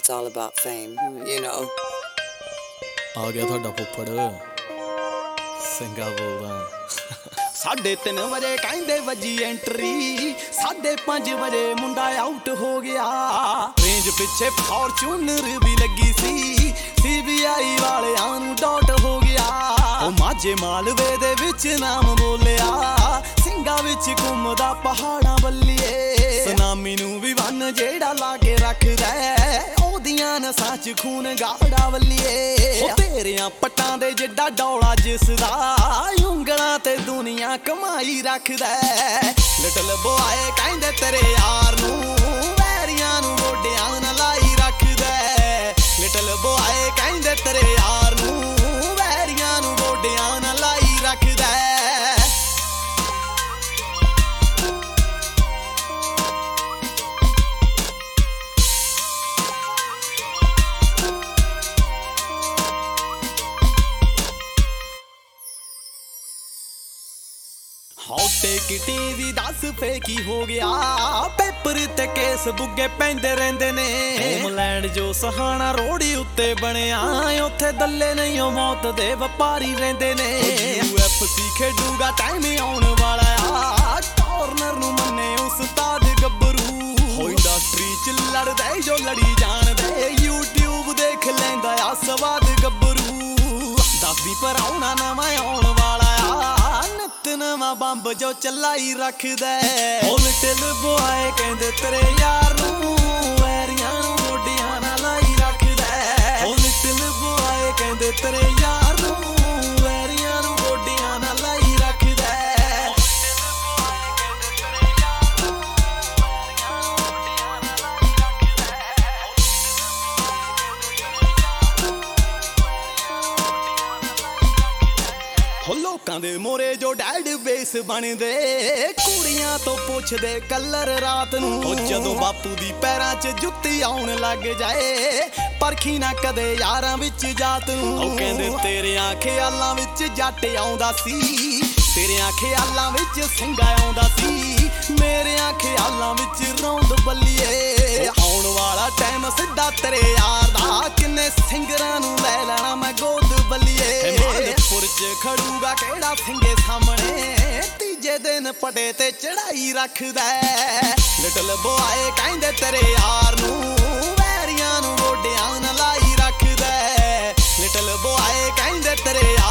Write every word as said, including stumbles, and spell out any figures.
It's all about fame, you know. ਆ ਗਿਆ ਤੁਹਾਡਾ ਫੁੱਫੜ ਸਿੰਘਾ ਬੋਲਦਾ ਸਾਢੇ ਤਿੰਨ ਵਜੇ ਕਹਿੰਦੇ ਵੱਜੀ ਐਂਟਰੀ, ਸਾਢੇ ਪੰਜ ਵਜੇ ਮੁੰਡਾ ਆਊਟ ਹੋ ਗਿਆ। ਰੇਂਜ ਪਿੱਛੇ ਫੋਰਚੂਨਰ ਵੀ ਲੱਗੀ ਸੀ, ਸੀਬੀਆਈ ਵਾਲਿਆਂ ਨੂੰ ਡਾਟ ਹੋ ਗਿਆ। ਉਹ ਮਾਝੇ ਮਾਲਵੇ ਦੇ ਵਿੱਚ ਨਾਮ ਬੋਲਿਆ, ਸਿੰਘਾਂ ਵਿੱਚ ਘੁੰਮਦਾ ਪਹਾੜਾਂ ਵੱਲੀਏ। ਸੁਨਾਮੀ ਨੂੰ ਵੀ ਵੰਨ ਜਿਹੜਾ ਲਾ ਕੇ ਰੱਖਦਾ, ਉਹਦੀਆਂ ਨਸਾਂ ਚ ਖੂਨ ਗਾੜਾ ਵੱਲੀਏ। ਉਹ ਤੇਰਿਆਂ ਪੱਟਾਂ ਦੇ ਜਿੱਡਾ ਡੌਲਾ ਜਿਸਦਾ, ਉਂਗਲਾਂ ਤੇ ਦੁਨੀਆ ਕਮਾਈ ਰੱਖਦਾ। ਲਿਟਲ ਬੋਏ ਕਹਿੰਦੇ ਤੇਰੇ ਯਾਰ ਨੂੰ, ਵੈਰੀਆਂ ਨੂੰ ਗੋਡਿਆਂ ਨਾਲ ਲਾਈ ਰੱਖਦਾ। ਲਿਟਲ ਬੋਏ ਕਹਿੰਦੇ ਤੇਰੇ ਯਾਰ ਨੂੰ, ਵੈਰੀਆਂ ਨੂੰ ਗੋਡਿਆਂ ਨਾਲ ਲਾਈ ਰੱਖਦਾ। ਹੌਟੇ ਕਿਟੀ ਵੀ ਦੱਸ ਫੇ ਕੀ ਹੋ ਗਿਆ, ਪੇਪਰ ਤੇ ਕੇਸ ਬੁੱਗੇ ਪੈਂਦੇ ਰਹਿੰਦੇ ਨੇ। ਹੋਮਲੈਂਡ ਜੋ ਸਹਾਣਾ ਰੋੜੀ ਉੱਤੇ ਬਣਿਆ, ਉੱਥੇ ਦੱਲੇ ਨਹੀਂ ਉਹ ਮੌਤ ਦੇ ਵਪਾਰੀ ਰਹਿੰਦੇ ਨੇ। ਯੂ ਐਫ ਸੀ ਖੇਡੂਗਾ ਟਾਈਮ ਆਉਣ ਵਾਲਾ ਆ, ਕਾਰਨਰ ਨੂੰ ਮੰਨੇ ਉਸਤਾਦ ਗੱਭਰੂ। ਹੋ ਇੰਡਸਟਰੀ ਚ ਲੜਦੇ ਜੋ ਲੜੀ ਜਾਣਦੇ, ਯੂਟਿਊਬ ਦੇਖ ਲੈਂਦਾ ਆ ਸਵਾਦ ਗੱਭਰੂ। ਦੱਸਦੀ ਪਰ ਆਉਣਾ ਨਵਾਂ ਆਉਣ ਵਾਲਾ ਆ, ਨਿੱਤ ਨਵਾਂ ਬੰਬ ਜੋ ਚਲਾਈ ਰੱਖਦਾ। ਉਹ ਲਿਟਲ ਬੋਏ ਕਹਿੰਦੇ ਤੇਰੇ ਯਾਰ ਨੂੰ, ਵੈਰੀਆਂ ਨੂੰ ਗੋਡਿਆਂ ਨਾਲ ਲਾਈ ਰੱਖਦਾ। ਉਹ ਲਿਟਲ ਬੋਏ ਕਹਿੰਦੇ ਤੇਰੇ ਯਾਰ ਨੂੰ, ਵੈਰੀਆਂ ਨੂੰ ਗੋਡਿਆਂ ਨਾਲ ਲਾਈ ਰੱਖਦਾ। ਹੋ ਲੋਕਾਂ ਦੇ ਮੋਰੇ ਜੋ ਡੈਡ ਬੇਸ ਬਣਦੇ, ਕੁੜੀਆਂ ਤੋਂ ਪੁੱਛਦੇ ਕਲਰ ਰਾਤ ਨੂੰ। ਉਹ ਜਦੋਂ ਬਾਪੂ ਦੀ ਪੈਰਾਂ 'ਚ ਜੁੱਤੀ ਆਉਣ ਲੱਗ ਜਾਏ, ਪਰਖੀ ਨਾ ਕਦੇ ਯਾਰਾਂ ਵਿੱਚ ਜਾਤ ਨੂੰ। ਉਹ ਕਹਿੰਦੇ ਤੇਰਿਆਂ ਖਿਆਲਾਂ ਵਿੱਚ ਜੱਟ ਆਉਂਦਾ ਸੀ, ਤੇਰਿਆਂ ਖਿਆਲਾਂ ਵਿੱਚ ਸਿੰਘਾ ਆਉਂਦਾ ਸੀ, ਮੇਰਿਆਂ ਖਿਆਲਾਂ ਵਿੱਚ ਰੌਂਦ ਬੱਲੀਏ। ਆਉਣ ਵਾਲਾ ਟਾਈਮ ਸਿੱਧਾ ਤੇਰੇ ਯਾਰ ਦਾ, ਕਿੰਨੇ ਸਿੰਗਰਾਂ ਨੂੰ ਲੈ ਲੈਣਾ ਮੈਂ ਗੋਦ ਬੱਲੀਏ। ਮਾਲਪੁਰ ਚ ਖੜੂਗਾ ਕਿਹੜਾ ਸਿੰਘੇ ਸਾਹਮਣੇ, ਤੀਜੇ ਦਿਨ ਪਟੇ ਤੇ ਚੜਾਈ ਰੱਖਦਾ। ਲਿਟਲ ਬੋਏ ਕਹਿੰਦੇ ਤੇਰੇ ਯਾਰ ਨੂੰ, ਵੈਰੀਆਂ ਨੂੰ ਗੋਡਿਆਂ ਨਾਲ ਲਾਈ ਰੱਖਦਾ। ਲਿਟਲ ਬੋਏ ਕਹਿੰਦੇ ਤੇਰੇ